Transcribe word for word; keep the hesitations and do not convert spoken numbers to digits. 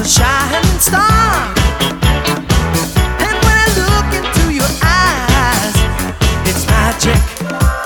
a shining star. And when I look into your eyes, it's magic.